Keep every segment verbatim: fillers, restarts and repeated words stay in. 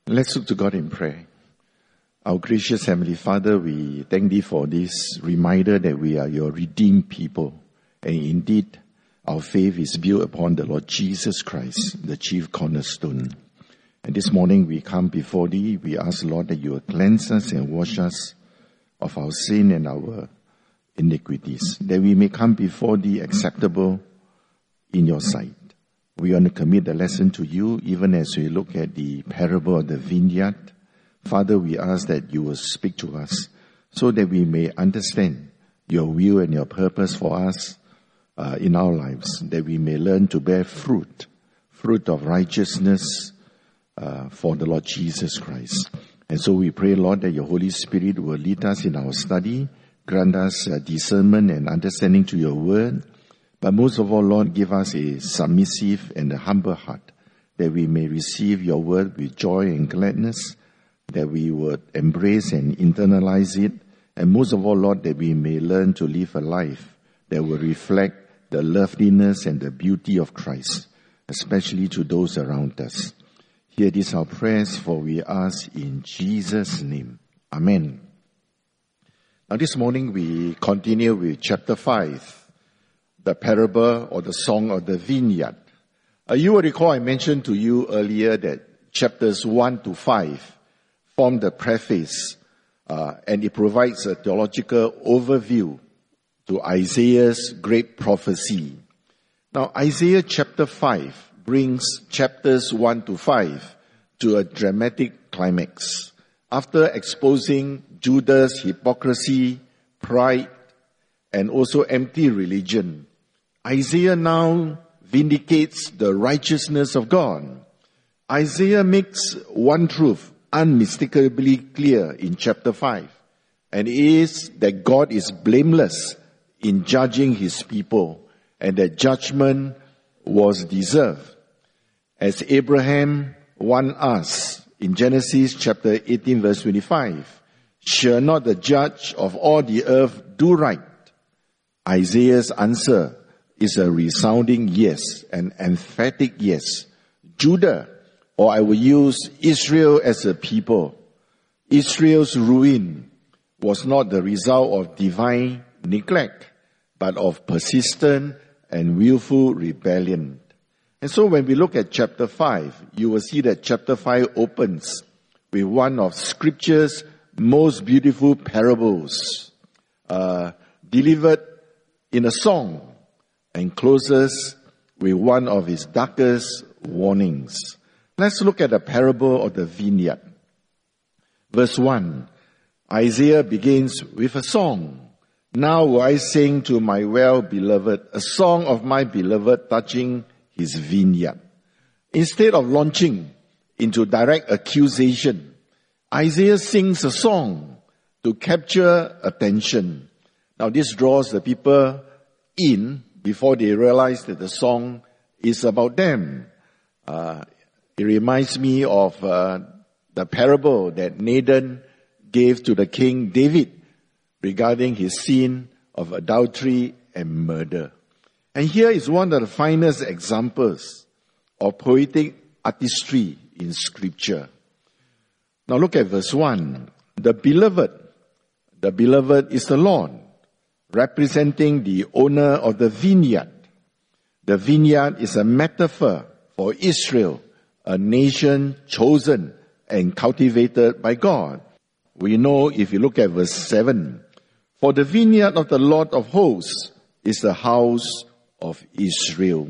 Let's look to God in prayer. Our gracious Heavenly Father, we thank Thee for this reminder that we are Your redeemed people. And indeed, our faith is built upon the Lord Jesus Christ, the chief cornerstone. And this morning we come before Thee. We ask, Lord, that You will cleanse us and wash us of our sin and our iniquities, that we may come before Thee acceptable in Your sight. We want to commit the lesson to You, even as we look at the parable of the vineyard. Father, we ask that You will speak to us so that we may understand Your will and Your purpose for us uh, in our lives, that we may learn to bear fruit, fruit of righteousness uh, for the Lord Jesus Christ. And so we pray, Lord, that Your Holy Spirit will lead us in our study, grant us uh, discernment and understanding to Your word. But most of all, Lord, give us a submissive and a humble heart, that we may receive Your word with joy and gladness, that we would embrace and internalize it, and most of all, Lord, that we may learn to live a life that will reflect the loveliness and the beauty of Christ, especially to those around us. Hear these our prayers, for we ask in Jesus' name. Amen. Now this morning we continue with chapter five. The parable or the song of the vineyard. Uh, you will recall I mentioned to you earlier that chapters one to five form the preface, uh, and it provides a theological overview to Isaiah's great prophecy. Now Isaiah chapter five brings chapters one to five to a dramatic climax. After exposing Judah's hypocrisy, pride, and also empty religion, Isaiah now vindicates the righteousness of God. Isaiah makes one truth unmistakably clear in chapter five, and it is that God is blameless in judging His people, and that judgment was deserved. As Abraham warned us in Genesis chapter eighteen verse twenty-five, shall not the judge of all the earth do right? Isaiah's answer is a resounding yes, an emphatic yes. Judah, or I will use Israel as a people, Israel's ruin was not the result of divine neglect, but of persistent and willful rebellion. And so when we look at chapter five, you will see that chapter five opens with one of Scripture's most beautiful parables, uh, delivered in a song, and closes with one of his darkest warnings. Let's look at the parable of the vineyard. Verse one, Isaiah begins with a song. Now will I sing to my well-beloved, a song of my beloved touching his vineyard. Instead of launching into direct accusation, Isaiah sings a song to capture attention. Now this draws the people in before they realize that the song is about them. Uh, it reminds me of uh, the parable that Nathan gave to the king David regarding his sin of adultery and murder. And here is one of the finest examples of poetic artistry in Scripture. Now look at verse one. The beloved, the beloved is the Lord, representing the owner of the vineyard. The vineyard is a metaphor for Israel, a nation chosen and cultivated by God. We know if you look at verse seven, for the vineyard of the Lord of hosts is the house of Israel.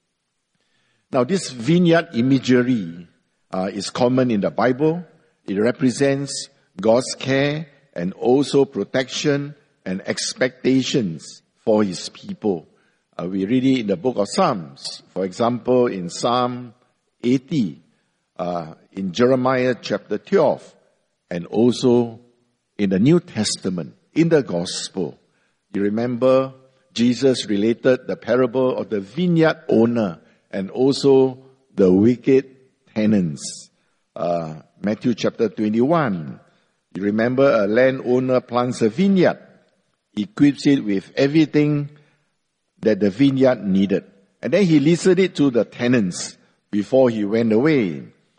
Now this vineyard imagery uh, is common in the Bible. It represents God's care and also protection and expectations for His people. Uh, we read it in the book of Psalms. For example, in Psalm eighty, uh, in Jeremiah chapter twelve, and also in the New Testament, in the Gospel. You remember Jesus related the parable of the vineyard owner and also the wicked tenants. Uh, Matthew chapter twenty-one. You remember a landowner plants a vineyard, equips it with everything that the vineyard needed. And then he listed it to the tenants before he went away.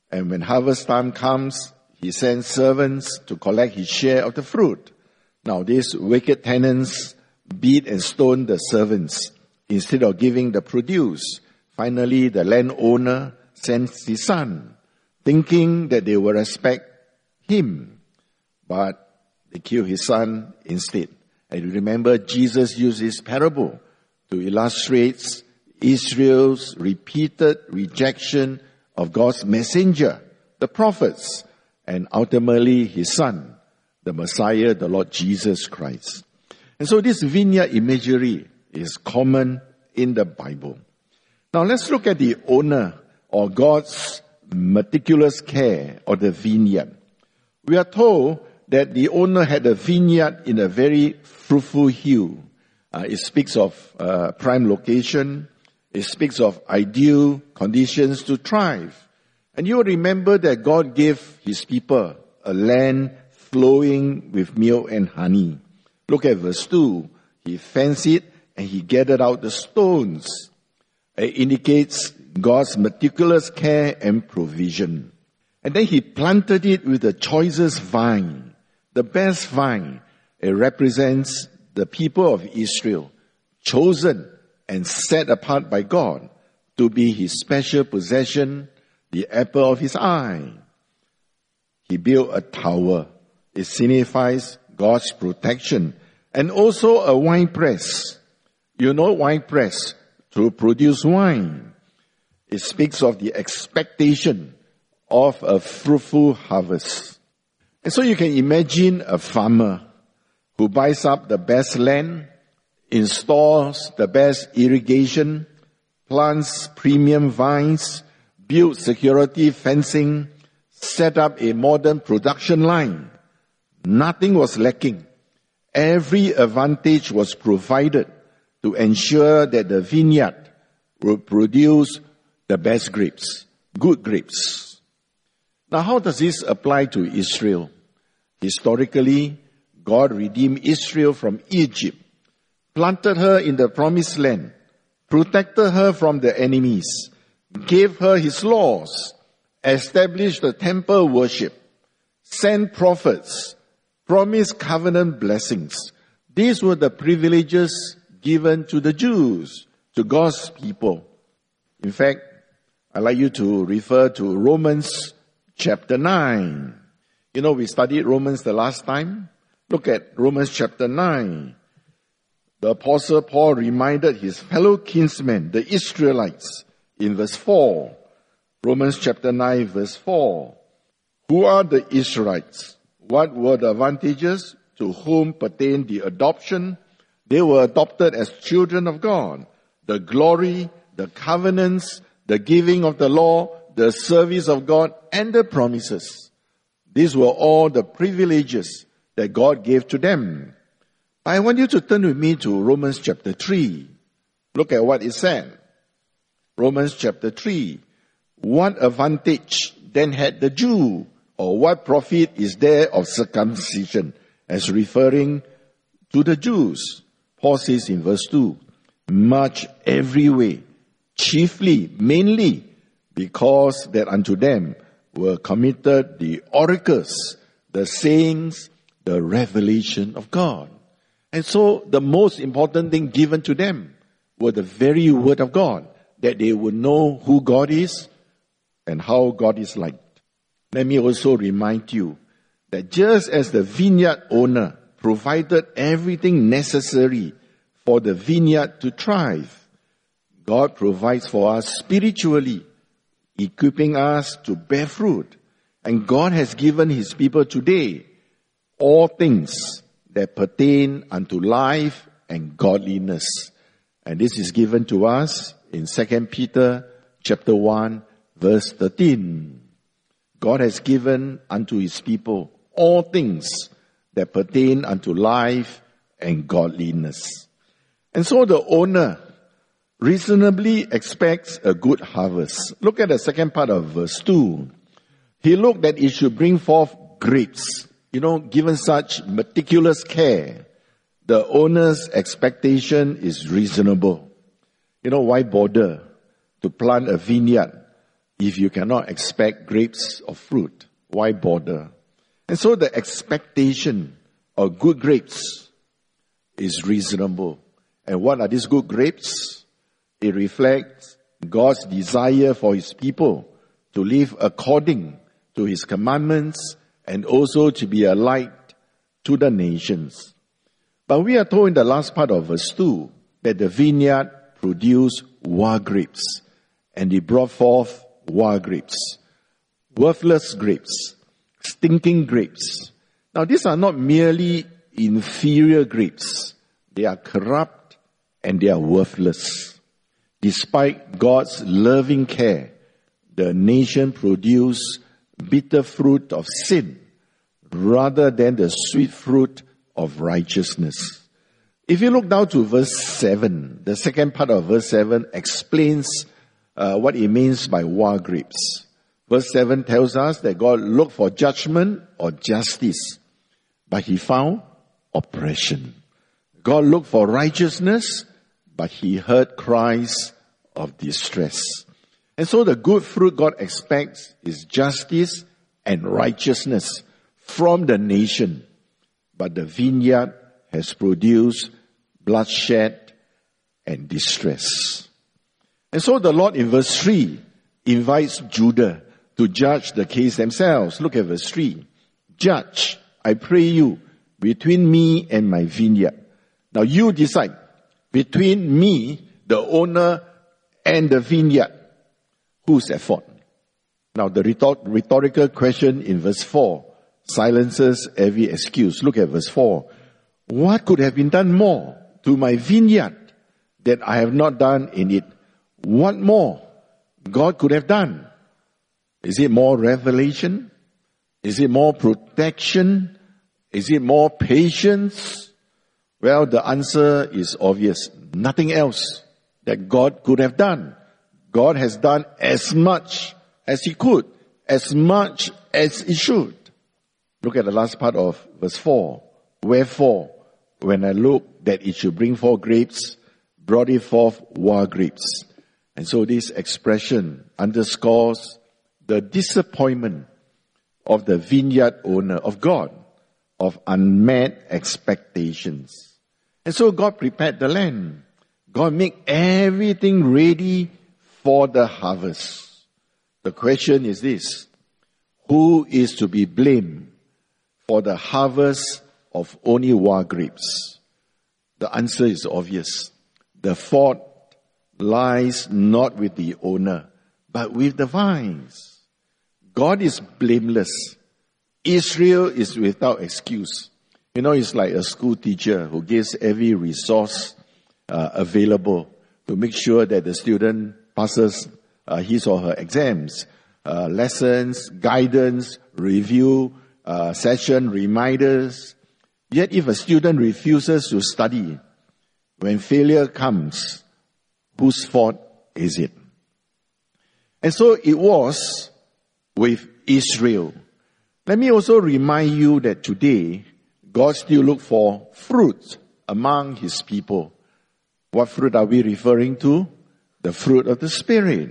And when harvest time comes, he sends servants to collect his share of the fruit. Now these wicked tenants beat and stone the servants instead of giving the produce. Finally, the landowner sends his son, thinking that they will respect him. But they kill his son instead. And you remember, Jesus used this parable to illustrate Israel's repeated rejection of God's messenger, the prophets, and ultimately his son, the Messiah, the Lord Jesus Christ. And so this vineyard imagery is common in the Bible. Now let's look at the owner or God's meticulous care of the vineyard. We are told that the owner had a vineyard in a very fruitful hill. Uh, it speaks of uh, prime location. It speaks of ideal conditions to thrive. And you will remember that God gave his people a land flowing with milk and honey. Look at verse two. He fenced it and he gathered out the stones. It indicates God's meticulous care and provision. And then he planted it with the choicest vine. The best vine. It represents the people of Israel, chosen and set apart by God to be his special possession, the apple of his eye. He built a tower. It signifies God's protection. And also a wine press. You know wine press, to produce wine. It speaks of the expectation of a fruitful harvest. And so you can imagine a farmer who buys up the best land, installs the best irrigation, plants premium vines, builds security fencing, set up a modern production line. Nothing was lacking. Every advantage was provided to ensure that the vineyard would produce the best grapes, good grapes. Now, how does this apply to Israel? Historically, God redeemed Israel from Egypt, planted her in the promised land, protected her from the enemies, gave her his laws, established the temple worship, sent prophets, promised covenant blessings. These were the privileges given to the Jews, to God's people. In fact, I'd like you to refer to Romans chapter nine. You know, we studied Romans the last time. Look at Romans chapter nine. The Apostle Paul reminded his fellow kinsmen, the Israelites, in verse four. Romans chapter nine, verse four. Who are the Israelites? What were the advantages? To whom pertained the adoption? They were adopted as children of God. The glory, the covenants, the giving of the law, the service of God, and the promises. These were all the privileges that God gave to them. I want you to turn with me to Romans chapter three. Look at what it said. Romans chapter three. What advantage then had the Jew? Or what profit is there of circumcision? As referring to the Jews. Paul says in verse two, much every way, chiefly, mainly, because that unto them were committed the oracles, the sayings, the revelation of God. And so the most important thing given to them were the very word of God, that they would know who God is and how God is like. Let me also remind you that just as the vineyard owner provided everything necessary for the vineyard to thrive, God provides for us spiritually, equipping us to bear fruit. And God has given his people today all things that pertain unto life and godliness. And this is given to us in Second Peter chapter one, verse thirteen. God has given unto his people all things that pertain unto life and godliness. And so the owner reasonably expects a good harvest. Look at the second part of verse two. He looked that it should bring forth grapes. You know, given such meticulous care, the owner's expectation is reasonable. You know, why bother to plant a vineyard If you cannot expect grapes or fruit, why bother? And so the expectation of good grapes is reasonable. And what are these good grapes? It reflects God's desire for His people to live according to His commandments and also to be a light to the nations. But we are told in the last part of verse two that the vineyard produced wild grapes, and it brought forth wild grapes, worthless grapes, stinking grapes. Now these are not merely inferior grapes. They are corrupt and they are worthless. Despite God's loving care, the nation produced bitter fruit of sin rather than the sweet fruit of righteousness. If you look down to verse seven, the second part of verse seven explains uh, what it means by wild grapes. Verse seven tells us that God looked for judgment or justice, but He found oppression. God looked for righteousness, but He heard cries of distress. And so the good fruit God expects is justice and righteousness from the nation. But the vineyard has produced bloodshed and distress. And so the Lord in verse three invites Judah to judge the case themselves. Look at verse three. Judge, I pray you, between me and my vineyard. Now you decide between me, the owner, and the vineyard. Who's at fault? Now the rhetorical question in verse four silences every excuse. Look at verse four. What could have been done more to my vineyard that I have not done in it? What more God could have done? Is it more revelation? Is it more protection? Is it more patience? Well, the answer is obvious. Nothing else that God could have done. God has done as much as He could, as much as He should. Look at the last part of verse four. Wherefore, when I looked that it should bring forth grapes, brought it forth wild grapes. And so this expression underscores the disappointment of the vineyard owner, of God, of unmet expectations. And so God prepared the land. God made everything ready for the harvest. The question is this: who is to be blamed for the harvest of only wild grapes? The answer is obvious. The fault lies not with the owner, but with the vines. God is blameless. Israel is without excuse. You know, it's like a school teacher who gives every resource uh, available to make sure that the student passes uh, his or her exams. Uh, lessons, guidance, review, uh, session, reminders. Yet if a student refuses to study, when failure comes, whose fault is it? And so it was with Israel. Let me also remind you that today, God still looks for fruit among His people. What fruit are we referring to? The fruit of the Spirit.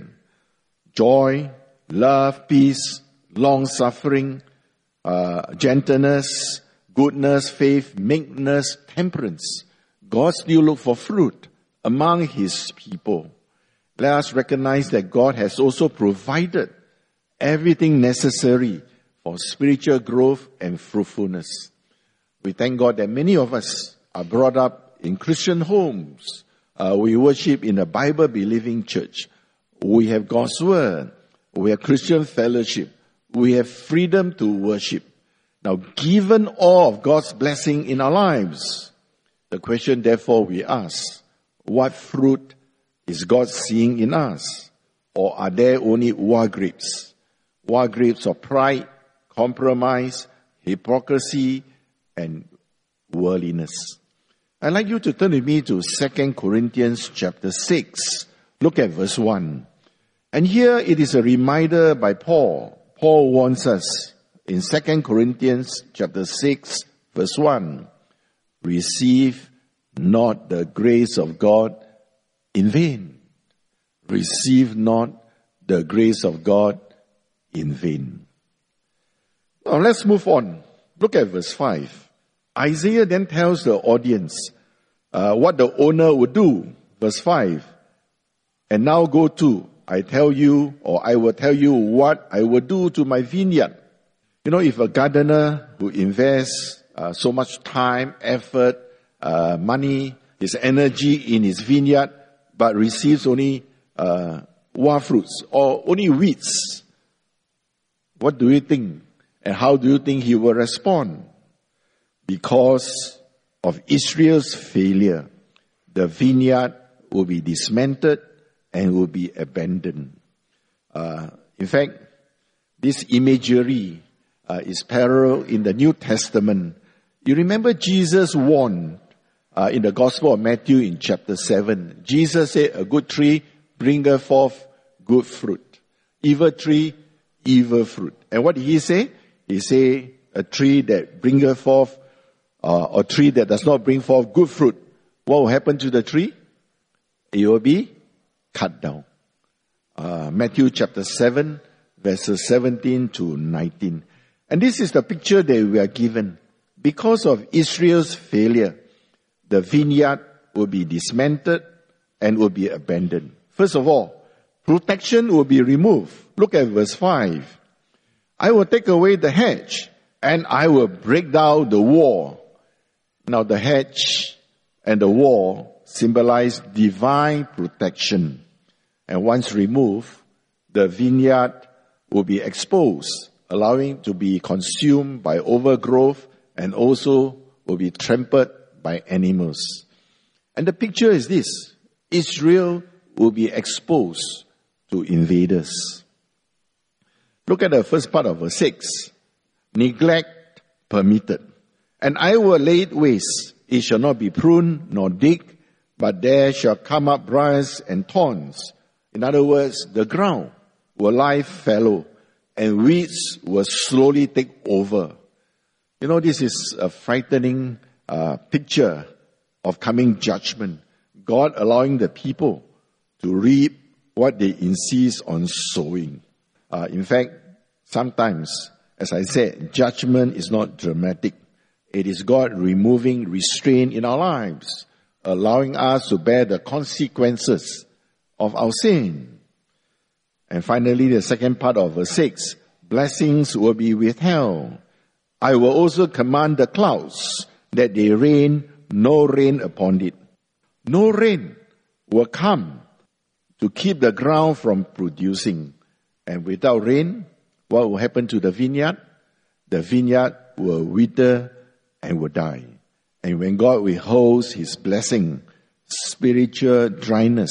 Joy, love, peace, long-suffering, uh, gentleness, goodness, faith, meekness, temperance. God still looks for fruit among His people. Let us recognize that God has also provided everything necessary for spiritual growth and fruitfulness. We thank God that many of us are brought up in Christian homes. Uh, we worship in a Bible-believing church. We have God's Word. We have Christian fellowship. We have freedom to worship. Now, given all of God's blessing in our lives, the question therefore we ask, what fruit is God seeing in us? Or are there only wild grapes? Wild grapes of pride, compromise, hypocrisy, and worldliness. I'd like you to turn with me to Second Corinthians chapter six. Look at verse one. And here it is a reminder by Paul. Paul warns us in Second Corinthians chapter six, verse one. Receive not the grace of God in vain. Receive not the grace of God in vain. Now let's move on. Look at verse five. Isaiah then tells the audience uh, what the owner would do. Verse five. And now go to, I tell you, or I will tell you what I will do to my vineyard. You know, if a gardener who invests uh, so much time, effort, uh, money, his energy in his vineyard, but receives only uh, wild fruits or only weeds, what do you think? And how do you think he will respond? Because of Israel's failure, the vineyard will be dismantled and will be abandoned. Uh, in fact, this imagery uh, is parallel in the New Testament. You remember Jesus warned uh, in the Gospel of Matthew in chapter seven. Jesus said, a good tree bringeth forth good fruit. Evil tree, evil fruit. And what did he say? He said, a tree that bringeth forth, uh, or tree that does not bring forth good fruit. What will happen to the tree? It will be cut down. Uh, Matthew chapter seven, verses seventeen to nineteen. And this is the picture that we are given. Because of Israel's failure, the vineyard will be dismantled and will be abandoned. First of all, protection will be removed. Look at verse five. I will take away the hedge and I will break down the wall. Now the hedge and the wall symbolize divine protection. And once removed, the vineyard will be exposed, allowing to be consumed by overgrowth and also will be trampled by animals. And the picture is this. Israel will be exposed to invaders. Look at the first part of verse six. Neglect permitted. And I will lay it waste. It shall not be pruned nor digged, but there shall come up briars and thorns. In other words, the ground will lie fallow and weeds will slowly take over. You know, this is a frightening uh, picture of coming judgment. God allowing the people to reap what they insist on sowing. Uh, in fact, sometimes, as I said, judgment is not dramatic. It is God removing restraint in our lives, allowing us to bear the consequences of our sin. And finally, the second part of verse six, blessings will be withheld. I will also command the clouds that they rain no rain upon it. No rain will come to keep the ground from producing. And without rain, what will happen to the vineyard? The vineyard will wither and will die. And when God withholds his blessing, spiritual dryness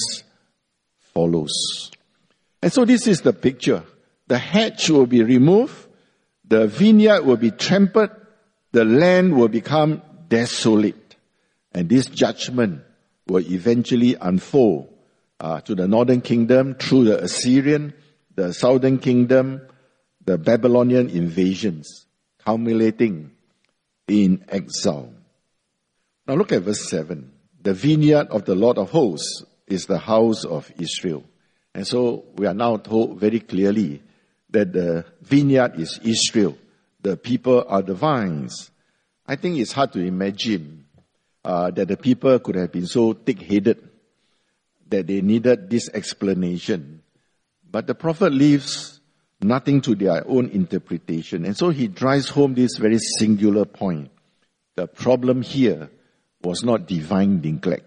follows. And so this is the picture. The hedge will be removed, the vineyard will be trampled, the land will become desolate. And this judgment will eventually unfold uh, to the northern kingdom through the Assyrian, the southern kingdom, the Babylonian invasions, culminating in exile. Now look at verse seven. The vineyard of the Lord of hosts is the house of Israel. And so we are now told very clearly that the vineyard is Israel. The people are the vines. I think it's hard to imagine uh, that the people could have been so thick-headed that they needed this explanation. But the prophet leaves nothing to their own interpretation. And so he drives home this very singular point. The problem here was not divine neglect.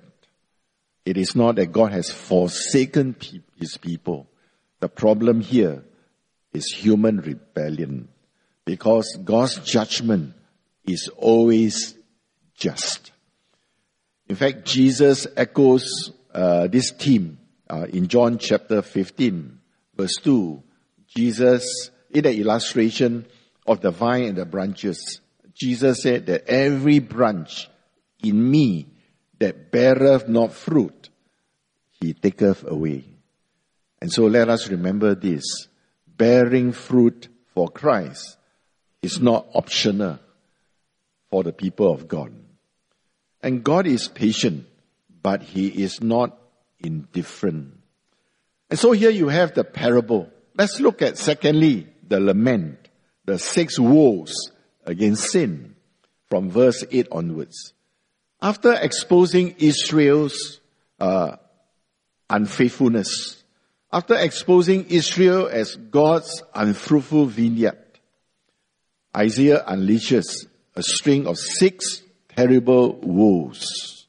It is not that God has forsaken pe- his people. The problem here is human rebellion. Because God's judgment is always just. In fact, Jesus echoes uh, this theme uh, in John chapter fifteen, verse two. Jesus, in the illustration of the vine and the branches, Jesus said that every branch in me that beareth not fruit, he taketh away. And so let us remember this. Bearing fruit for Christ is not optional for the people of God. And God is patient, but he is not indifferent. And so here you have the parable. Let's look at secondly, the lament, the six woes against sin from verse eight onwards. After exposing Israel's uh, unfaithfulness, after exposing Israel as God's unfruitful vineyard, Isaiah unleashes a string of six terrible woes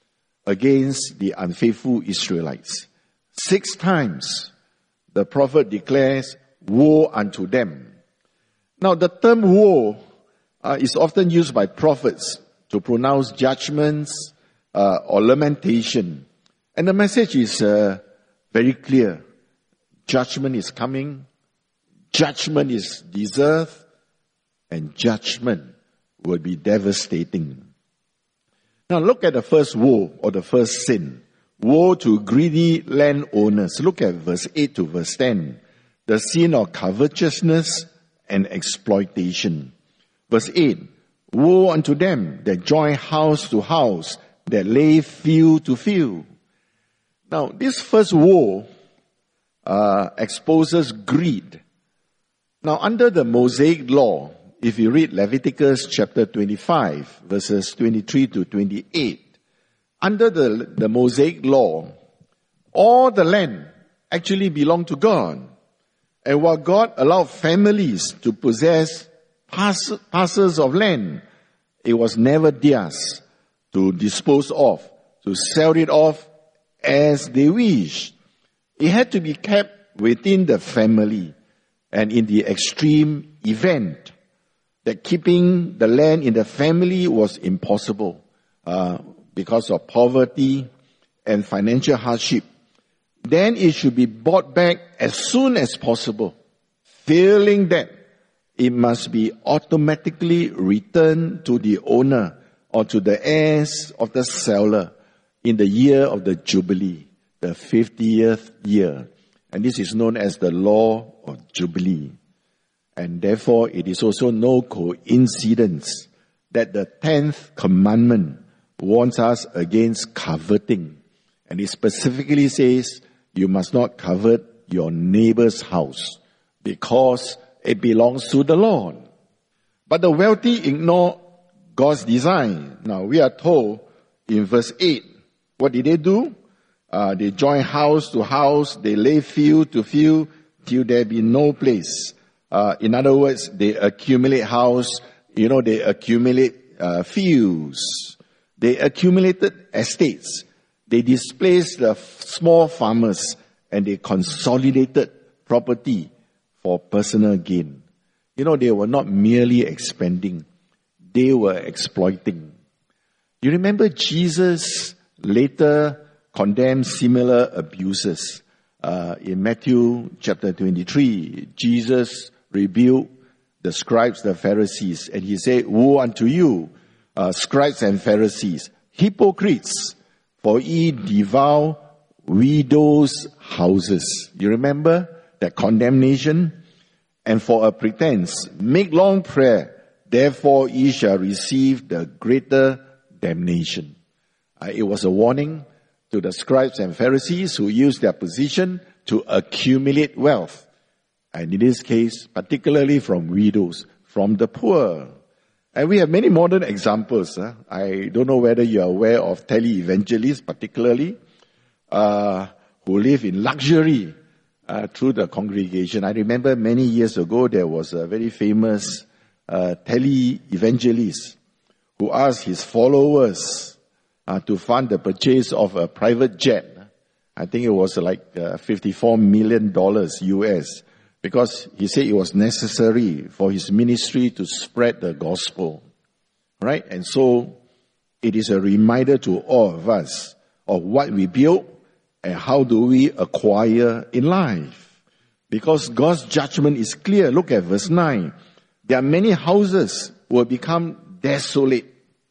against the unfaithful Israelites. Six times the prophet declares, woe unto them. Now the term woe uh, is often used by prophets to pronounce judgments uh, or lamentation. And the message is uh, very clear. Judgment is coming. Judgment is deserved. And judgment will be devastating. Now look at the first woe or the first sin. Woe to greedy landowners. Look at verse eight to verse ten. The sin of covetousness and exploitation. Verse eight. Woe unto them that join house to house, that lay field to field. Now this first woe uh, exposes greed. Now under the Mosaic law, if you read Leviticus chapter twenty-five, verses twenty-three to twenty-eight, under the, the Mosaic law, all the land actually belonged to God. And while God allowed families to possess pass, parcels of land, it was never theirs to dispose of, to sell it off as they wished. It had to be kept within the family. And in the extreme event that keeping the land in the family was impossible uh, because of poverty and financial hardship, then it should be bought back as soon as possible. Failing that, it must be automatically returned to the owner or to the heirs of the seller in the year of the Jubilee, the fiftieth year. And this is known as the law of Jubilee. And therefore, it is also no coincidence that the tenth commandment warns us against coveting. And it specifically says, you must not covet your neighbor's house because it belongs to the Lord. But the wealthy ignore God's design. Now, we are told in verse eight, what did they do? Uh, they join house to house, they lay field to field till there be no place. Uh, in other words, they accumulate house, you know, they accumulate uh, fields. They accumulated estates. They displaced the small farmers and they consolidated property for personal gain. You know, they were not merely expanding. They were exploiting. You remember Jesus later condemned similar abuses. Uh, in Matthew chapter twenty-three, Jesus rebuked the scribes, the Pharisees, and he said, woe unto you, uh, scribes and Pharisees, hypocrites, for ye devour widows' houses. You remember that condemnation? And for a pretense, make long prayer, therefore ye shall receive the greater damnation. Uh, it was a warning to the scribes and Pharisees who used their position to accumulate wealth. And in this case, particularly from widows, from the poor. And we have many modern examples. Huh? I don't know whether you are aware of tele-evangelists particularly, uh, who live in luxury uh, through the congregation. I remember many years ago there was a very famous uh, tele-evangelist who asked his followers uh, to fund the purchase of a private jet. I think it was like uh, fifty-four million dollars U S, because he said it was necessary for his ministry to spread the gospel. Right? And so it is a reminder to all of us of what we build and how do we acquire in life. Because God's judgment is clear. Look at verse nine. There are many houses will become desolate.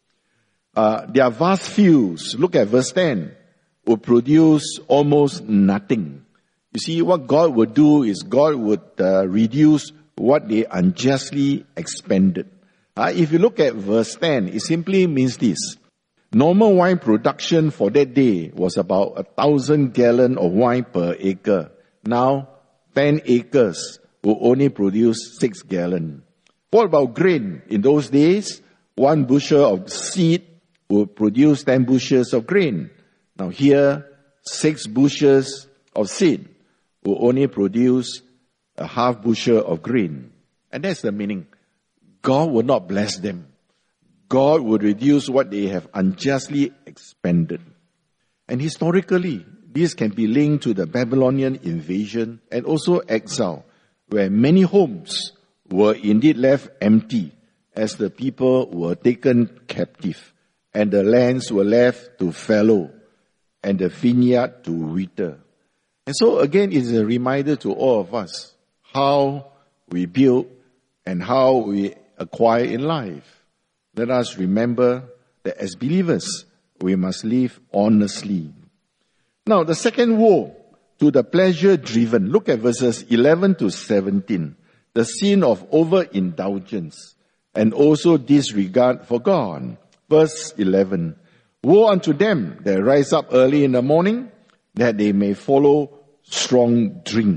Uh, there are vast fields. Look at verse ten. Will produce almost nothing. You see, what God would do is God would uh, reduce what they unjustly expended. Uh, if you look at verse ten, it simply means this. Normal wine production for that day was about a thousand gallon of wine per acre. Now, ten acres will only produce six gallons. What about grain? In those days, one bushel of seed will produce ten bushels of grain. Now here, six bushels of seed will only produce a half bushel of grain. And that's the meaning. God will not bless them. God will reduce what they have unjustly expended. And historically, this can be linked to the Babylonian invasion and also exile, where many homes were indeed left empty as the people were taken captive, and the lands were left to fallow, and the vineyard to wither. And so again, it's a reminder to all of us how we build and how we acquire in life. Let us remember that as believers, we must live honestly. Now, the second woe to the pleasure-driven. Look at verses eleven to seventeen. The sin of overindulgence and also disregard for God. Verse eleven. Woe unto them that rise up early in the morning, that they may follow strong drink.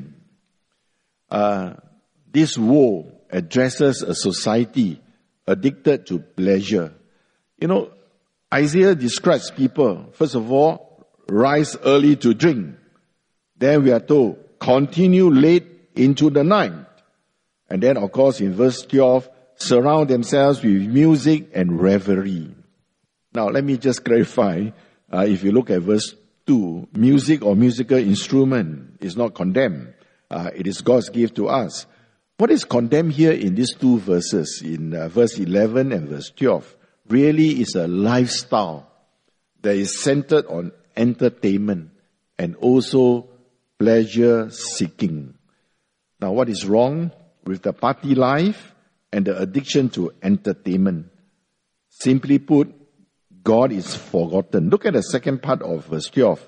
Uh, this woe addresses a society addicted to pleasure. You know, Isaiah describes people, first of all, rise early to drink. Then we are told, continue late into the night. And then, of course, in verse twelve, surround themselves with music and revelry. Now, let me just clarify. Uh, if you look at verse two, music or musical instrument is not condemned. Uh, it is God's gift to us. What is condemned here in these two verses, in uh, verse eleven and verse twelve, really is a lifestyle that is centered on entertainment and also pleasure seeking. Now, what is wrong with the party life and the addiction to entertainment? Simply put, God is forgotten. Look at the second part of verse twelve.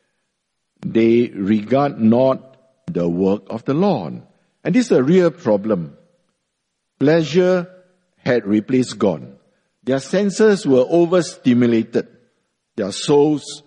They regard not the work of the Lord. And this is a real problem. Pleasure had replaced God. Their senses were overstimulated. Their souls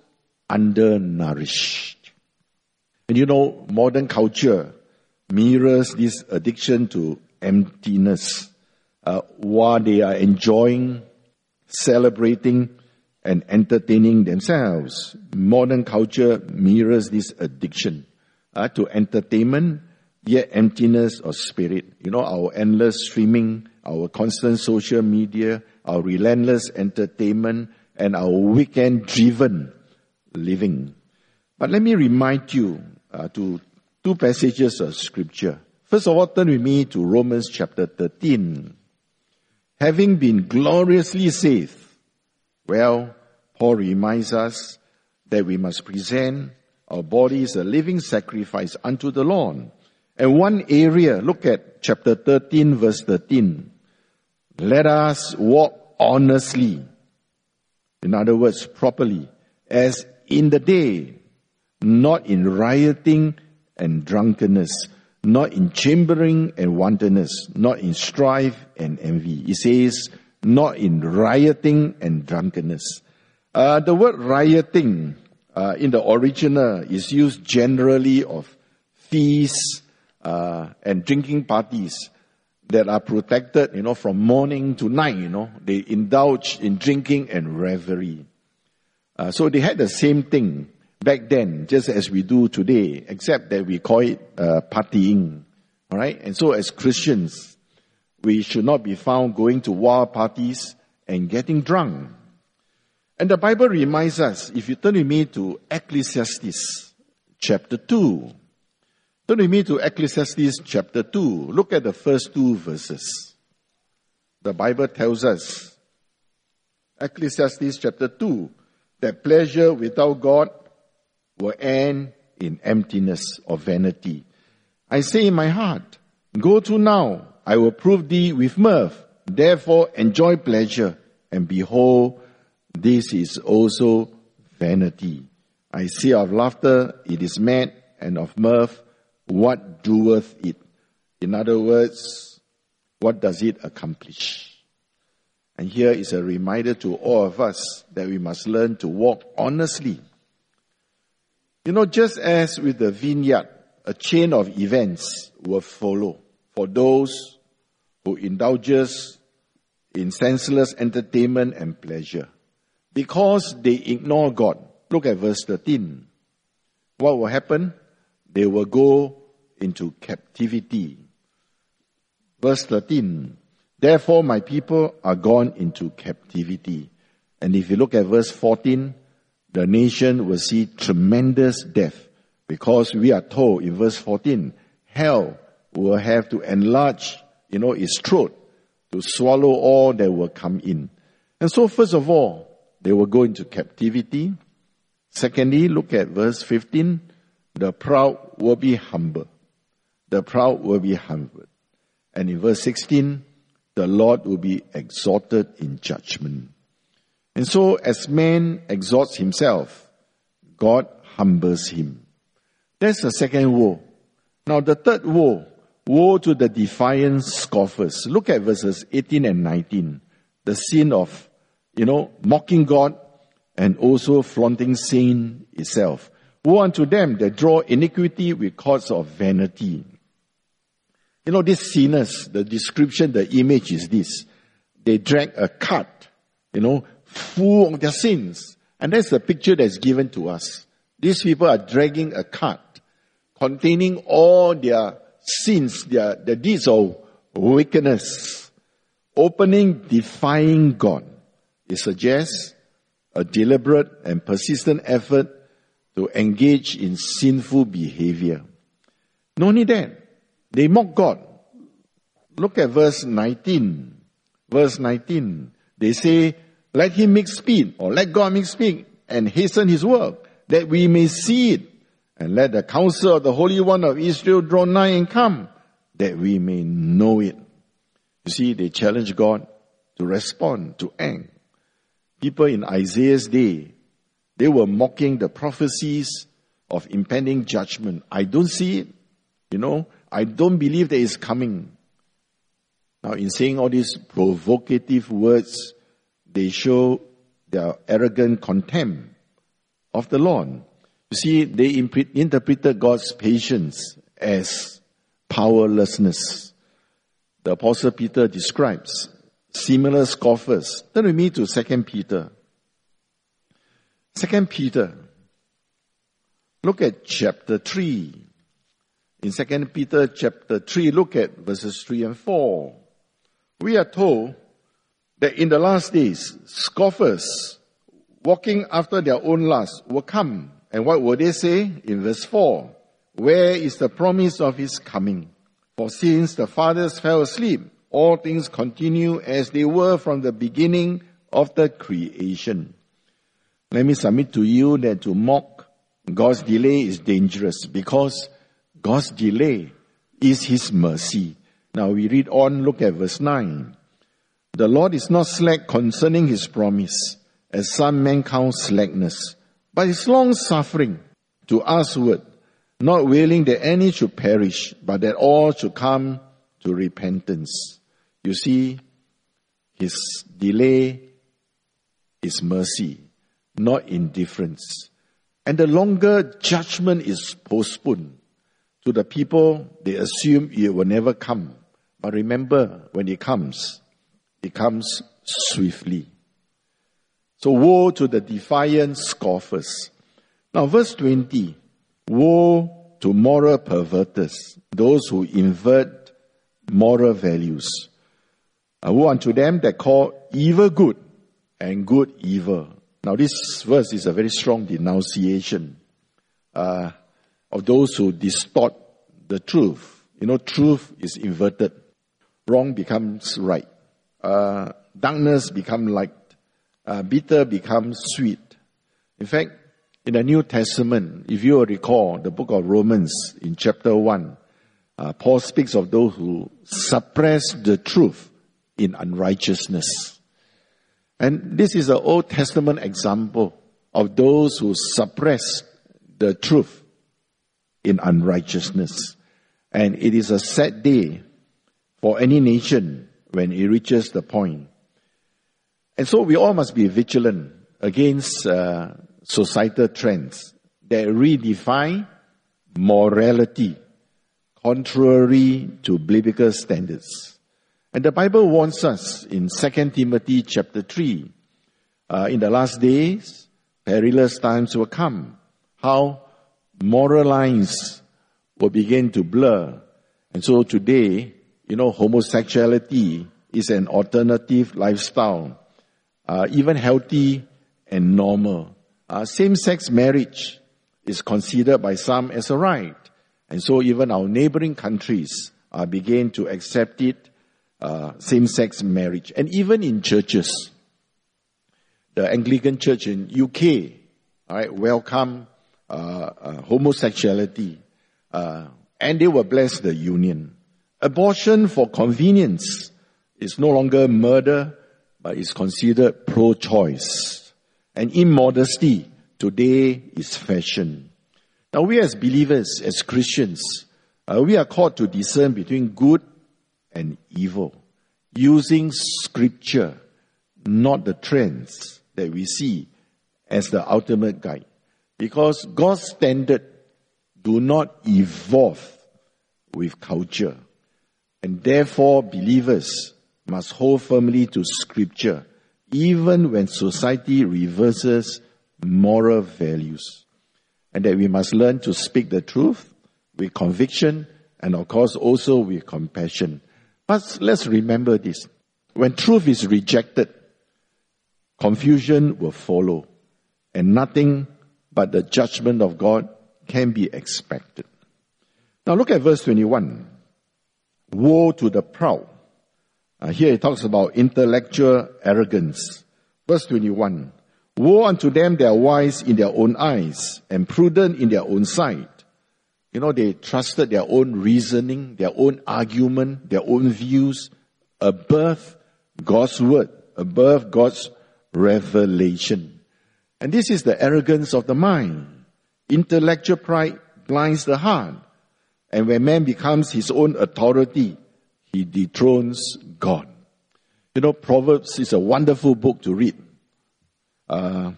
undernourished. And you know, modern culture mirrors this addiction to emptiness. Uh, while they are enjoying, celebrating, and entertaining themselves, modern culture mirrors this addiction uh, to entertainment, yet emptiness of spirit. You know, our endless streaming, our constant social media, our relentless entertainment, and our weekend-driven living. But let me remind you uh, to two passages of scripture. First of all, turn with me to Romans chapter thirteen. Having been gloriously saved, well, Paul reminds us that we must present our bodies a living sacrifice unto the Lord. And one area, look at chapter thirteen, verse thirteen. Let us walk honestly. In other words, properly, as in the day, not in rioting and drunkenness, not in chambering and wantonness, not in strife and envy. It says, not in rioting and drunkenness. Uh, the word rioting uh, in the original is used generally of feasts uh, and drinking parties that are protected, you know, from morning to night, you know. They indulge in drinking and revelry. Uh, so they had the same thing back then, just as we do today, except that we call it uh, partying. All right? And so as Christians, we should not be found going to wild parties and getting drunk. And the Bible reminds us, if you turn with me to Ecclesiastes chapter two. Turn with me to Ecclesiastes chapter two. Look at the first two verses. The Bible tells us, Ecclesiastes chapter two, that pleasure without God will end in emptiness or vanity. I say in my heart, go to now, I will prove thee with mirth. Therefore enjoy pleasure, and behold, this is also vanity. I say of laughter, it is mad, and of mirth, what doeth it? In other words, what does it accomplish? And here is a reminder to all of us that we must learn to walk honestly. You know, just as with the vineyard, a chain of events will follow for those who indulges in senseless entertainment and pleasure. Because they ignore God. Look at verse thirteen. What will happen? They will go into captivity. Verse thirteen. Therefore my people are gone into captivity. And if you look at verse fourteen, the nation will see tremendous death. Because we are told in verse fourteen, hell will have to enlarge, you know, its throat to swallow all that will come in. And so first of all, they will go into captivity. Secondly, look at verse fifteen. The proud will be humble. The proud will be humbled. And in verse sixteen, the Lord will be exalted in judgment. And so as man exalts himself, God humbles him. That's the second woe. Now the third woe, woe to the defiant scoffers. Look at verses eighteen and nineteen. The sin of, you know, mocking God and also flaunting sin itself. Woe unto them that draw iniquity with cords of vanity. You know, these sinners, the description, the image is this. They drag a cart, you know, full of their sins. And that's the picture that's given to us. These people are dragging a cart containing all their sins, their, their deeds of wickedness, opening, defying God. It suggests a deliberate and persistent effort to engage in sinful behavior. Not only that, they mock God. Look at verse nineteen. Verse nineteen. They say, let him make speed, or let God make speed, and hasten his work, that we may see it. And let the counsel of the Holy One of Israel draw nigh and come, that we may know it. You see, they challenge God to respond, to act. People in Isaiah's day, they were mocking the prophecies of impending judgment. I don't see it. You know, I don't believe that it's coming. Now, in saying all these provocative words, they show their arrogant contempt of the Lord. You see, they imp- interpreted God's patience as powerlessness. The Apostle Peter describes similar scoffers. Turn with me to Second Peter. Second Peter. Look at chapter three. In Second Peter chapter three, look at verses three and four. We are told that in the last days, scoffers walking after their own lusts will come. And what will they say? In verse four, where is the promise of his coming? For since the fathers fell asleep, all things continue as they were from the beginning of the creation. Let me submit to you that to mock God's delay is dangerous, because God's delay is his mercy. Now we read on, look at verse nine. The Lord is not slack concerning his promise, as some men count slackness, but is long suffering to usward, not willing that any should perish, but that all should come to repentance. You see, his delay is mercy, not indifference. And the longer judgment is postponed, to the people, they assume it will never come. But remember, when it comes, it comes swiftly. So woe to the defiant scoffers. Now verse twenty. Woe to moral perverters, those who invert moral values. Uh, woe unto them that call evil good and good evil. Now this verse is a very strong denunciation uh, of those who distort the truth. You know, truth is inverted. Wrong becomes right. Uh, darkness becomes light. Uh, bitter becomes sweet. In fact, in the New Testament, if you recall the book of Romans in chapter one, uh, Paul speaks of those who suppress the truth in unrighteousness. And this is an Old Testament example of those who suppress the truth in unrighteousness. And it is a sad day for any nation when it reaches the point. And so we all must be vigilant against uh, societal trends that redefine morality, contrary to biblical standards. And the Bible warns us in Second Timothy chapter three, uh, in the last days, perilous times will come. How moral lines will begin to blur. And so today, you know, homosexuality is an alternative lifestyle, uh, even healthy and normal. Uh, same-sex marriage is considered by some as a right. And so even our neighboring countries uh, begin to accept it, uh, same-sex marriage. And even in churches, the Anglican Church in U K, all right, welcome uh, uh, homosexuality, uh, and they will bless the union. Abortion for convenience is no longer murder, but is considered pro-choice. And immodesty today is fashion. Now we as believers, as Christians, uh, we are called to discern between good and evil, using scripture, not the trends that we see, as the ultimate guide. Because God's standard do not evolve with culture. And therefore believers must hold firmly to scripture, even when society reverses moral values. And that we must learn to speak the truth with conviction and of course also with compassion. But let's remember this. When truth is rejected, confusion will follow, and nothing but the judgment of God can be expected. Now look at verse twenty-one. Woe to the proud. Uh, here it talks about intellectual arrogance. Verse twenty-one. Woe unto them that are wise in their own eyes and prudent in their own sight. You know, they trusted their own reasoning, their own argument, their own views above God's word, above God's revelation. And this is the arrogance of the mind. Intellectual pride blinds the heart. And when man becomes his own authority, he dethrones God. You know, Proverbs is a wonderful book to read. Uh,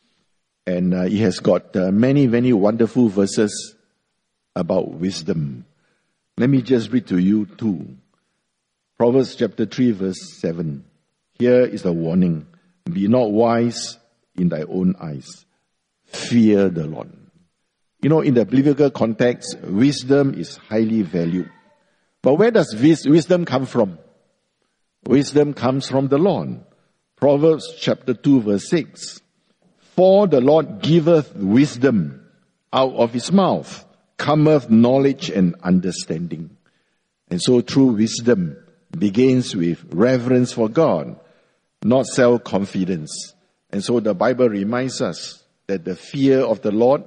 and uh, it has got uh, many, many wonderful verses about wisdom. Let me just read to you two. Proverbs chapter three verse seven. Here is the warning. Be not wise in thy own eyes. Fear the Lord. You know, in the biblical context, wisdom is highly valued. But where does vis- wisdom come from? Wisdom comes from the Lord. Proverbs chapter two verse six. For the Lord giveth wisdom, out of his mouth cometh knowledge and understanding. And so true wisdom begins with reverence for God, not self-confidence. And so the Bible reminds us that the fear of the Lord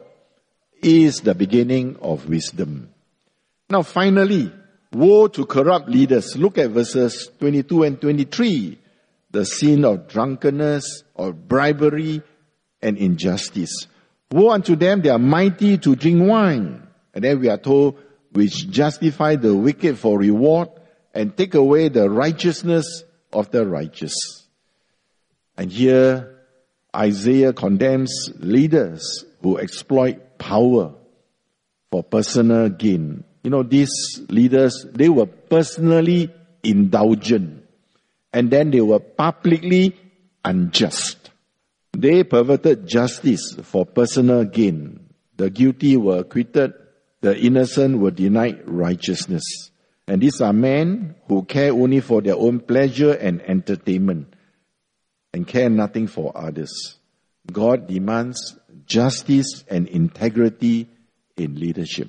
is the beginning of wisdom. Now finally, woe to corrupt leaders. Look at verses twenty-two and twenty-three. The sin of drunkenness, of bribery, and injustice. Woe unto them, they are mighty to drink wine. And then we are told, which justify the wicked for reward and take away the righteousness of the righteous. And here, Isaiah condemns leaders who exploit power for personal gain. You know, these leaders, they were personally indulgent. And then they were publicly unjust. They perverted justice for personal gain. The guilty were acquitted. The innocent were denied righteousness. And these are men who care only for their own pleasure and entertainment and care nothing for others. God demands justice and integrity in leadership.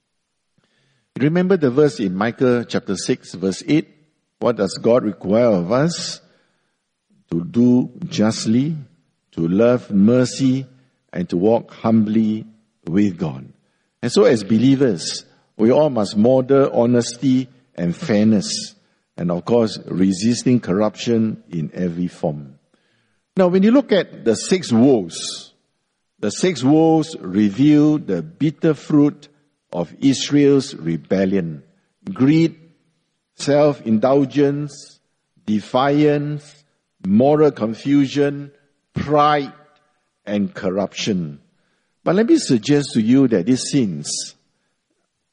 Remember the verse in Micah chapter six verse eight? What does God require of us? To do justly, to love mercy, and to walk humbly with God. And so as believers, we all must model honesty and fairness. And of course, resisting corruption in every form. Now, when you look at the six woes, the six woes reveal the bitter fruit of Israel's rebellion. Greed, self-indulgence, defiance, moral confusion, pride, and corruption. But let me suggest to you that these sins,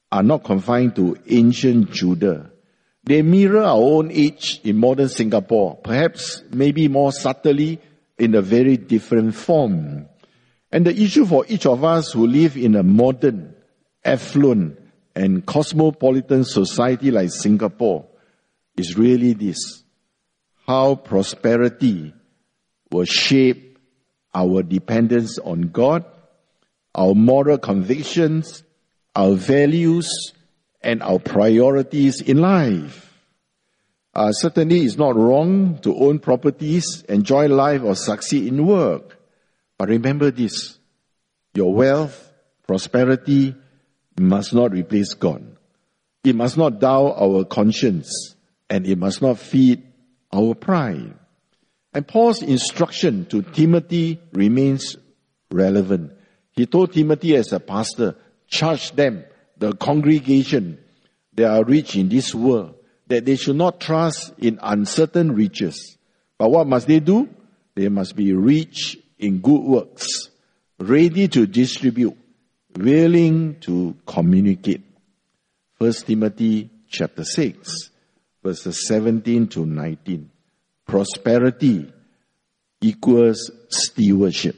are not confined to ancient Judah. They mirror our own age in modern Singapore, perhaps maybe more subtly in a very different form. And the issue for each of us who live in a modern, affluent, and cosmopolitan society like Singapore is really this: how prosperity will shape our dependence on God, our moral convictions, our values, and our priorities in life. Uh, certainly it's not wrong to own properties, enjoy life, or succeed in work. But remember this: your wealth, prosperity must not replace God. It must not dull our conscience, and it must not feed our pride. And Paul's instruction to Timothy remains relevant. He told Timothy as a pastor, charge them, the congregation that are rich in this world, that they should not trust in uncertain riches. But what must they do? They must be rich in good works, ready to distribute, willing to communicate. First Timothy chapter six, verses seventeen to nineteen. Prosperity equals stewardship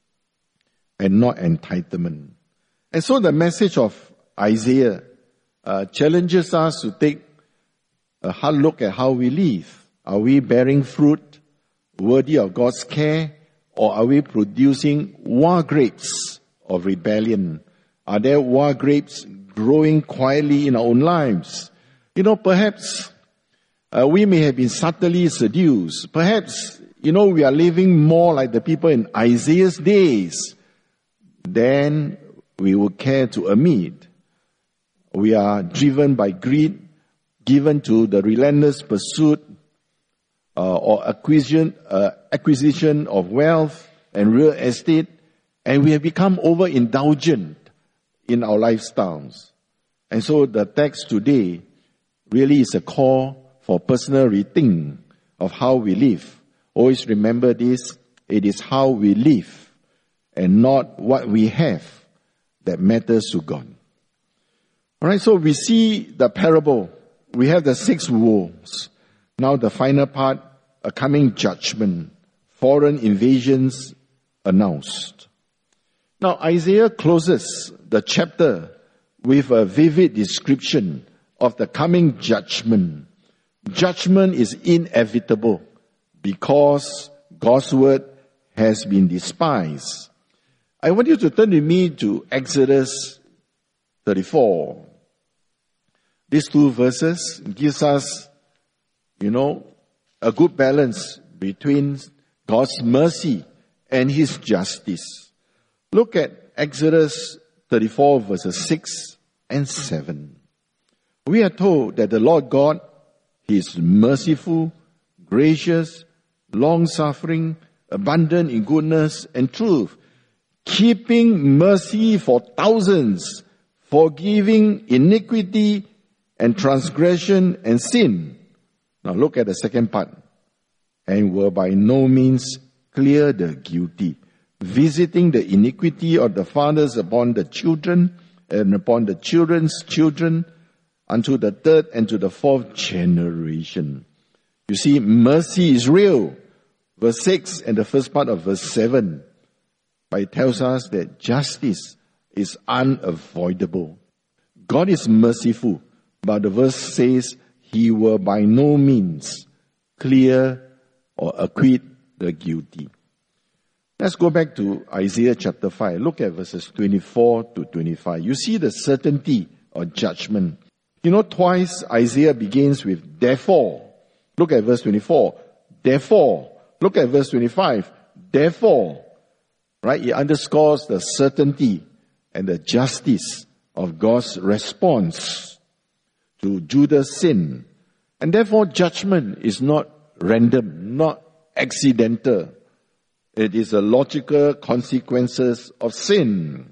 and not entitlement. And so the message of Isaiah uh, challenges us to take a hard look at how we live. Are we bearing fruit worthy of God's care, or are we producing wild grapes of rebellion? Are there wild grapes growing quietly in our own lives? You know, perhaps uh, we may have been subtly seduced. Perhaps, you know, we are living more like the people in Isaiah's days than we would care to admit. We are driven by greed, given to the relentless pursuit uh, or acquisition, uh, acquisition of wealth and real estate, and we have become overindulgent in our lifestyles. And so the text today really is a call for personal rethink of how we live. Always remember this: it is how we live and not what we have that matters to God. Alright, so we see the parable. We have the six woes. Now the final part, a coming judgment. Foreign invasions announced. Now Isaiah closes the chapter with a vivid description of the coming judgment. Judgment is inevitable because God's word has been despised. I want you to turn with me to Exodus thirty-four. These two verses gives us, you know, a good balance between God's mercy and His justice. Look at Exodus thirty-four verses six and seven. We are told that the Lord God, He is merciful, gracious, long-suffering, abundant in goodness and truth, keeping mercy for thousands, forgiving iniquity and transgression and sin. Now look at the second part. And will by no means clear the guilty, visiting the iniquity of the fathers upon the children and upon the children's children unto the third and to the fourth generation. You see, mercy is real. Verse six and the first part of verse seven. But it tells us that justice is unavoidable. God is merciful, but the verse says He will by no means clear or acquit the guilty. Let's go back to Isaiah chapter five. Look at verses twenty-four to twenty-five. You see the certainty of judgment. You know, twice Isaiah begins with therefore. Look at verse twenty-four. Therefore. Look at verse twenty-five. Therefore. Right? It underscores the certainty and the justice of God's response to Judah's sin. And therefore judgment is not random, not accidental. It is the logical consequences of sin.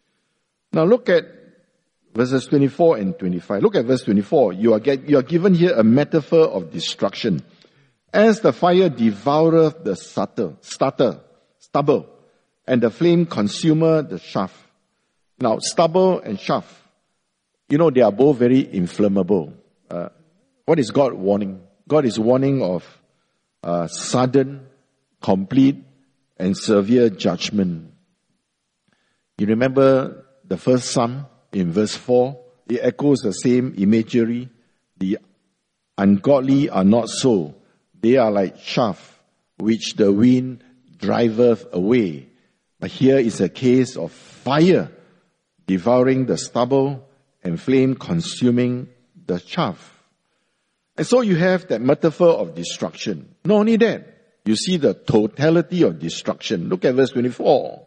Now look at verses twenty-four and twenty-five. Look at verse twenty-four. You are, get, you are given here a metaphor of destruction. As the fire devoureth the starter, starter, stubble, and the flame consumer the chaff. Now, stubble and chaff, You know, they are both very inflammable. Uh, what is God warning? God is warning of uh, sudden, complete, and severe judgment. You remember the first psalm in verse four? It echoes the same imagery. The ungodly are not so. They are like chaff, which the wind driveth away. But here is a case of fire devouring the stubble and flame consuming the chaff. And so you have that metaphor of destruction. Not only that, you see the totality of destruction. Look at verse twenty-four.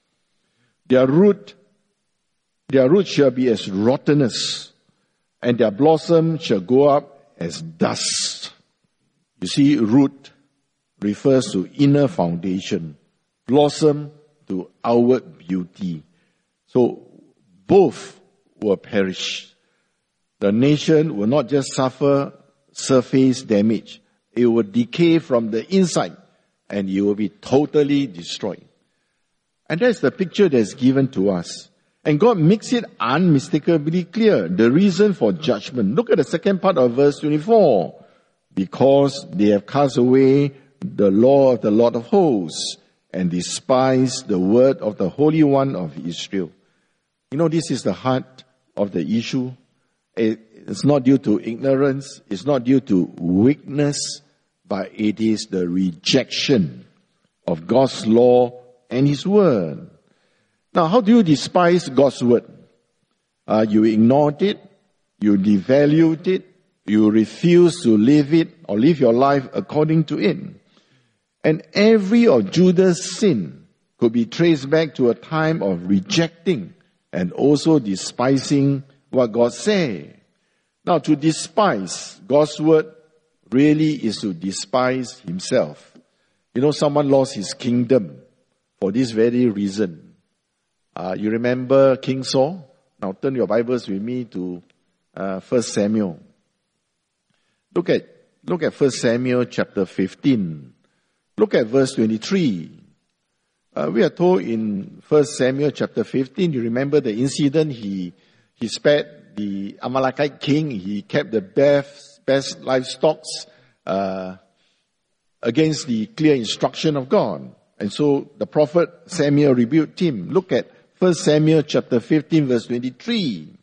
Their root, their root shall be as rottenness, and their blossom shall go up as dust. You see, root refers to inner foundation, blossom to outward beauty. So both will perish. The nation will not just suffer surface damage, it will decay from the inside and it will be totally destroyed. And that's the picture that's given to us. And God makes it unmistakably clear, the reason for judgment. Look at the second part of verse twenty-four. Because they have cast away the law of the Lord of hosts and despised the word of the Holy One of Israel. You know, this is the heart of the issue. It's not due to ignorance, it's not due to weakness, but it is the rejection of God's law and His word. Now, how do you despise God's word? Uh, you ignored it, you devalued it, you refuse to live it or live your life according to it. And every of Judah's sin could be traced back to a time of rejecting and also despising what God said. Now, to despise God's word really is to despise himself. You know, someone lost his kingdom for this very reason. Uh, you remember King Saul? Now turn your Bibles with me to uh, First Samuel. Look at, look at First Samuel chapter fifteen. Look at verse twenty-three. Uh, we are told in First Samuel chapter fifteen, you remember the incident, he, he spared the Amalekite king, he kept the best, best livestock, uh, against the clear instruction of God. And so the prophet Samuel rebuked him. Look at First Samuel chapter fifteen verse twenty-three.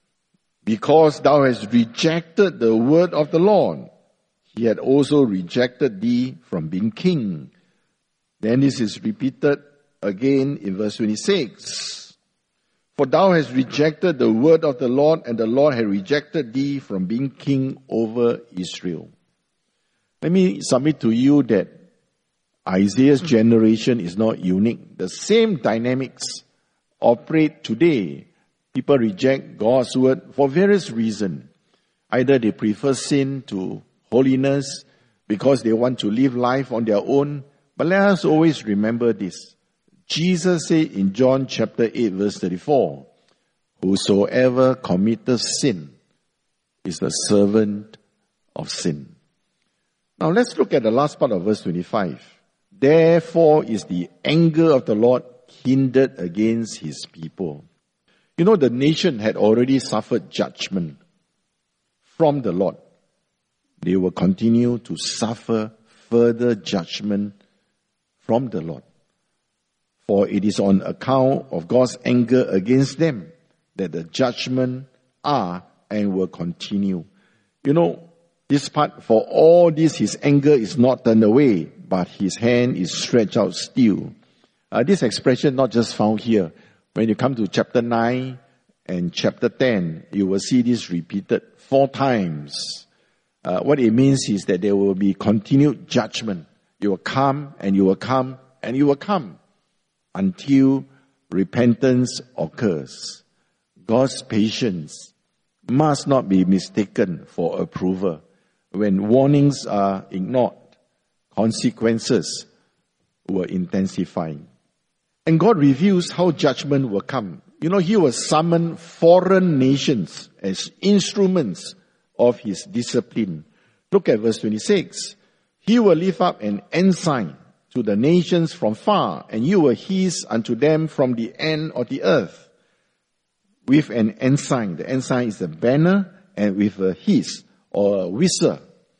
Because thou hast rejected the word of the Lord, he had also rejected thee from being king. Then this is repeated again in verse twenty-six. For thou hast rejected the word of the Lord, and the Lord had rejected thee from being king over Israel. Let me submit to you that Isaiah's generation is not unique. The same dynamics operate today. People reject God's word for various reasons. Either they prefer sin to holiness because they want to live life on their own. But let us always remember this. Jesus said in John chapter eight verse thirty-four, whosoever committeth sin is the servant of sin. Now let's look at the last part of verse twenty-five. Therefore is the anger of the Lord kindled against his people. You know, the nation had already suffered judgment from the Lord. They will continue to suffer further judgment from the Lord. For it is on account of God's anger against them that the judgment are and will continue. You know, this part, for all this, his anger is not turned away, but his hand is stretched out still. Uh, this expression not just found here. When you come to chapter nine and chapter ten, you will see this repeated four times. Uh, what it means is that there will be continued judgment. You will come and you will come and you will come until repentance occurs. God's patience must not be mistaken for approval. When warnings are ignored, consequences will intensify. And God reveals how judgment will come. You know, he will summon foreign nations as instruments of his discipline. Look at verse twenty-six. He will lift up an ensign to the nations from far, and you will hiss unto them from the end of the earth. with an ensign. The ensign is a banner, and with a hiss or a whistle.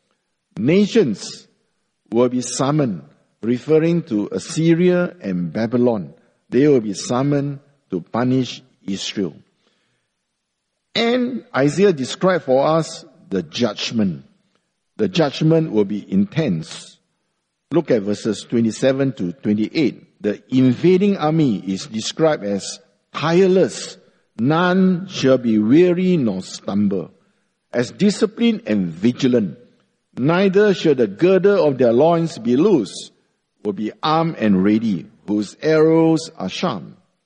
Nations will be summoned, referring to Assyria and Babylon. They will be summoned to punish Israel. And Isaiah described for us the judgment. The judgment will be intense. Look at verses twenty-seven to twenty-eight. The invading army is described as tireless. None shall be weary nor stumble. As disciplined and vigilant. Neither shall the girdle of their loins be loose. Will be armed and ready, whose arrows are sharp.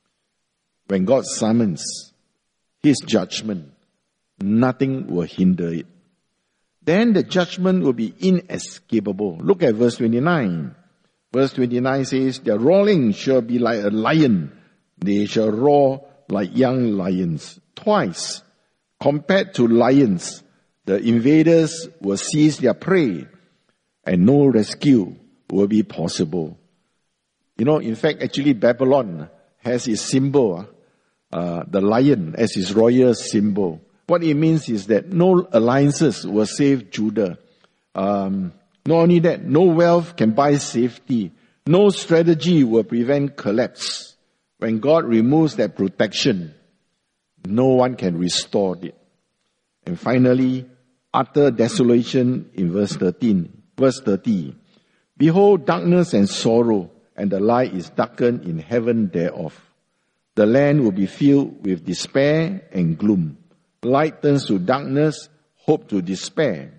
When God summons His judgment, nothing will hinder it. Then the judgment will be inescapable. Look at verse twenty-nine. Verse twenty-nine says, their roaring shall be like a lion. They shall roar like young lions. Twice, compared to lions, the invaders will seize their prey, and no rescue will be possible. You know, in fact, actually Babylon has its symbol, uh, the lion as its royal symbol. What it means is that no alliances will save Judah. Um, not only that, no wealth can buy safety. No strategy will prevent collapse. When God removes that protection, no one can restore it. And finally, utter desolation in verse thirteen. Verse thirty. Behold, darkness and sorrow, and the light is darkened in heaven thereof. The land will be filled with despair and gloom. Light turns to darkness, hope to despair.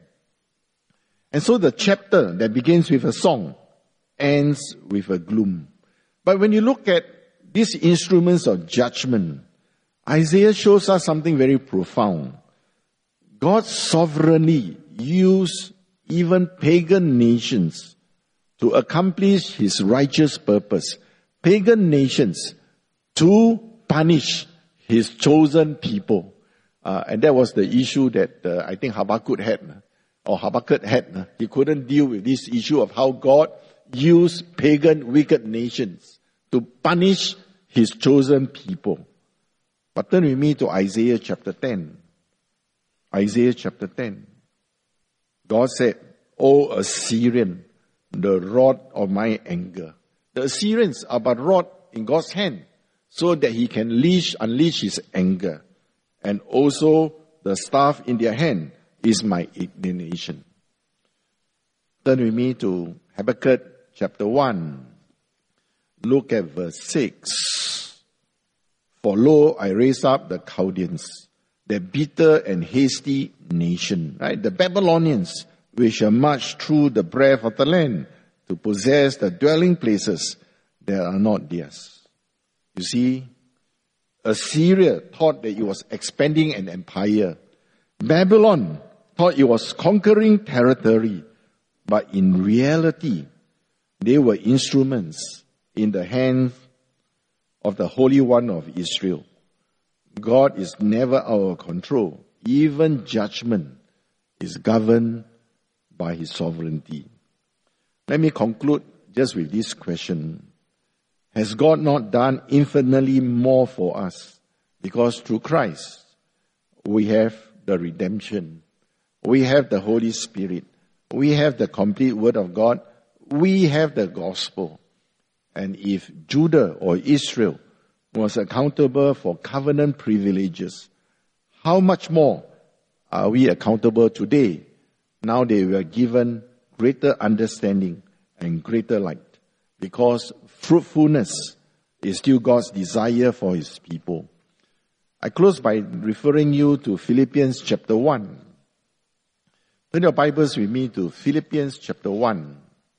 And so the chapter that begins with a song ends with a gloom. But when you look at these instruments of judgment, Isaiah shows us something very profound. God sovereignly used even pagan nations to accomplish His righteous purpose. Pagan nations to punish His chosen people. Uh, and that was the issue that uh, I think Habakkuk had, or Habakkuk had. He couldn't deal with this issue of how God used pagan, wicked nations to punish His chosen people. But turn with me to Isaiah chapter ten. Isaiah chapter ten. God said, O Assyrian, the rod of my anger. The Assyrians are but rod in God's hand, so that He can leash, unleash His anger. And also the staff in their hand is my indignation. Turn with me to Habakkuk chapter one. Look at verse six. For lo, I raise up the Chaldeans, the bitter and hasty nation, right? The Babylonians, which shall march through the breadth of the land to possess the dwelling places that are not theirs. You see, Assyria thought that it was expanding an empire. Babylon thought it was conquering territory. But in reality, they were instruments in the hands of the Holy One of Israel. God is never out of control. Even judgment is governed by His sovereignty. Let me conclude just with this question. Has God not done infinitely more for us? Because through Christ, we have the redemption. We have the Holy Spirit. We have the complete Word of God. We have the gospel. And if Judah or Israel was accountable for covenant privileges, how much more are we accountable today? Now they were given greater understanding and greater light. Because fruitfulness is still God's desire for His people. I close by referring you to Philippians chapter one. Turn your Bibles with me to Philippians chapter one.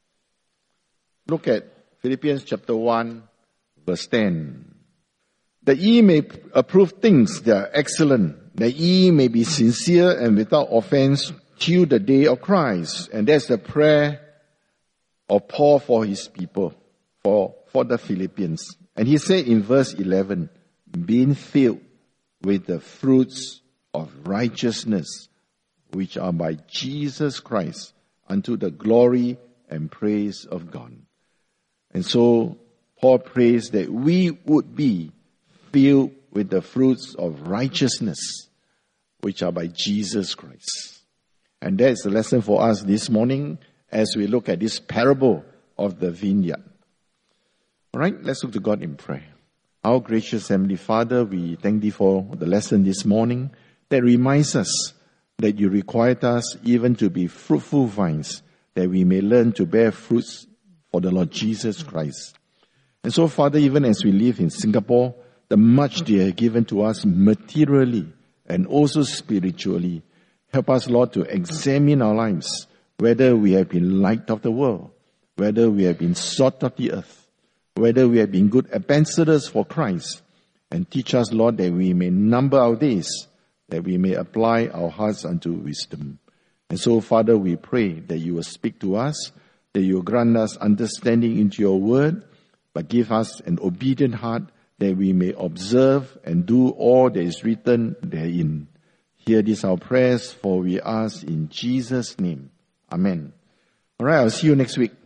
Look at Philippians chapter one, verse ten. That ye may approve things that are excellent, that ye may be sincere and without offense till the day of Christ. And that's the prayer of Paul for his people, for, for the Philippians. And he said in verse eleven, being filled with the fruits of righteousness, which are by Jesus Christ, unto the glory and praise of God. And so Paul prays that we would be filled with the fruits of righteousness, which are by Jesus Christ. And that is the lesson for us this morning as we look at this parable of the vineyard. All right, let's look to God in prayer. Our gracious Heavenly Father, we thank Thee for the lesson this morning that reminds us that You required us even to be fruitful vines, that we may learn to bear fruits for the Lord Jesus Christ. And so, Father, even as we live in Singapore, the much Thee have given to us materially and also spiritually, help us, Lord, to examine our lives, whether we have been light of the world, whether we have been salt of the earth, whether we have been good ambassadors for Christ, and teach us, Lord, that we may number our days, that we may apply our hearts unto wisdom. And so, Father, we pray that You will speak to us, that You will grant us understanding into Your word, but give us an obedient heart that we may observe and do all that is written therein. Hear this our prayers, for we ask in Jesus' name. Amen. All right, I'll see you next week.